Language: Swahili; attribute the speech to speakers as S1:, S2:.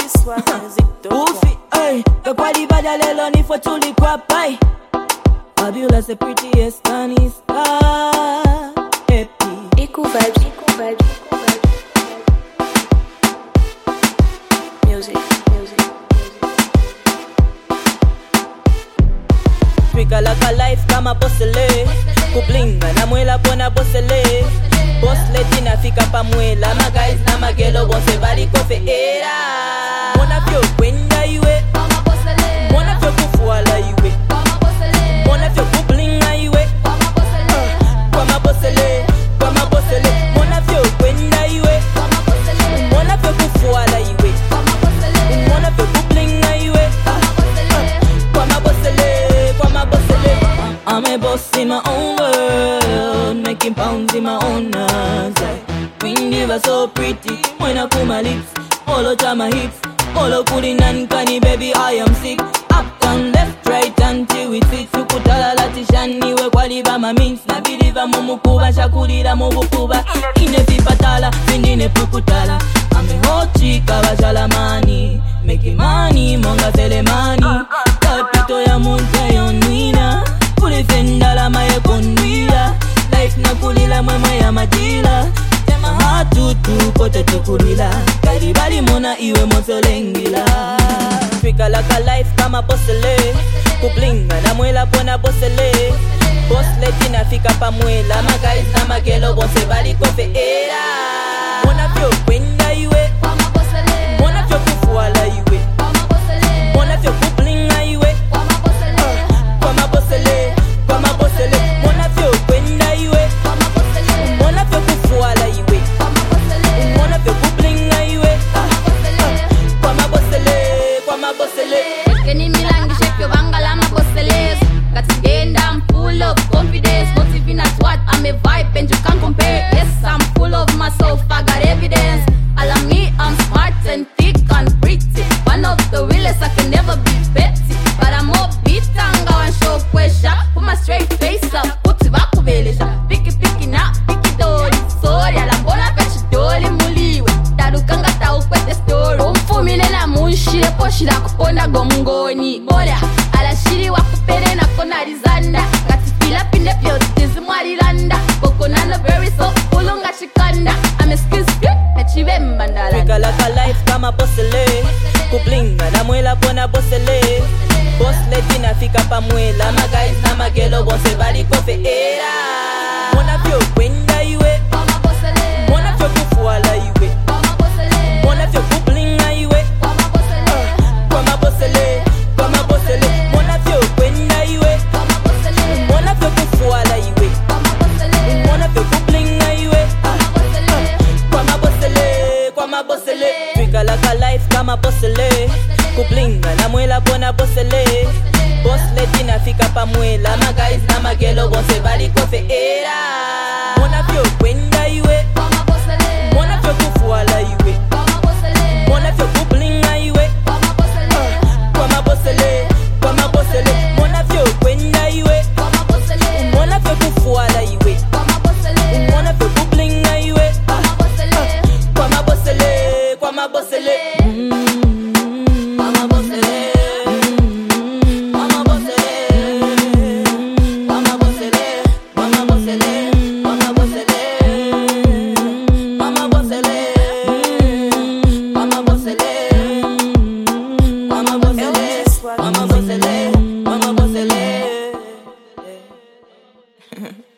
S1: Ufi, ay, the quali bada lelo ni for tuli kwa pai. Fabulous, the prettiest Kanista. Happy.
S2: Eco vibes. Music.
S1: Twika like a life kama posele. Kuplinga na mwela pona posele. Boss letina fika pa mwela. Ma guys na magelo bonse bali kofe era. Mona fyo kwenda iwe. Mona fyo kufuala iwe. Mona fyo kuplinga iwe. Kwa mabosele. Mona fyo kwenda iwe. Mona fyo kufuala iwe. Mona fyo kuplinga iwe. Kwa mabosele. I'm a boss in my own world, making pounds in my own hands. Queen diva so pretty, when I pull my lips, all over my hips, all over pulling and canny, baby I am sick. Up down, left, right until it fits. Ukutala latishani we kwaliba ma means. Na biliva mumukuba, shakulira mubukuba. Inefi patala, vindine pukutala. I'm a hot chick, avajalamani. Making money, monga telemani. Tapito ya munte yonwina. Kulifenda la maye konwila. Life na kulila mwe ya majila. Tema hatutu kote tukulila. Karibali mona iwe mosolengila. Twika like a life kama posele. Kuplinga na mwela pona posele. Boss letina fika pa mwela. Ma guys na magelo bonse bali kofe era. Mona fyo kwenda iwe. Mona fyo kufuala iwe. Mona fyo kuplinga iwe. Kwa mabosele. Mona fyo kwenda iwe. Mona fyo kufuala iwe. Mona fyo kuplinga iwe. Kwa mabosele.
S3: Keni milangi shake your bangala maboseles. Got to get I'm full of confidence. Not even at what I'm a vibe and you can't compare. Yes, I'm full of myself, I got evidence. Allow me, I'm smart and thick and pretty. One of the realest, I can never be petty. But I'm more beat and go and show pressure. Put my straight face up, put it back to village. Picky now, picky dolly. Sorry, I'm gonna fetch dolly muliwe. Tarukanga ta ukwete story. Umfumile na munshire poshira kuponda gomngoni. Bora, ala shiri wakupere na kona rizanda. Katipila pinde pyote zimwariranda. Boko nano very so ulunga chikanda. I'm a skill na chibemba ndalanda.
S1: Twika like a life kama posele. Kuplinga na mwela pona posele. Boss letina fika pa mwela. Ma guys na magelo bonse bali kofe era. Mona fyo kwenda iwe. Mona fyo kufuala iwe. Mona fyo kuplinga iwe. Kwa mabosele. Mona fyo kwenda iwe. Mona fyo kufuala iwe. Mona fyo kuplinga iwe. Kwa mabosele. Twika like a life kama posele. Kuplinga na mwela pona posele. Boss letina fika pa mwela. Ma guys na magelo bonse bali kofe era. Mona fyo kwenda iwe. Mona fyo kufuala iwe. Mona fyo kuplinga iwe. Kwa mabosele. Mona fyo kwenda iwe. Mona fyo kufuala iwe. Mona fyo kuplinga iwe. Kwa mabosele. Mama Bosele.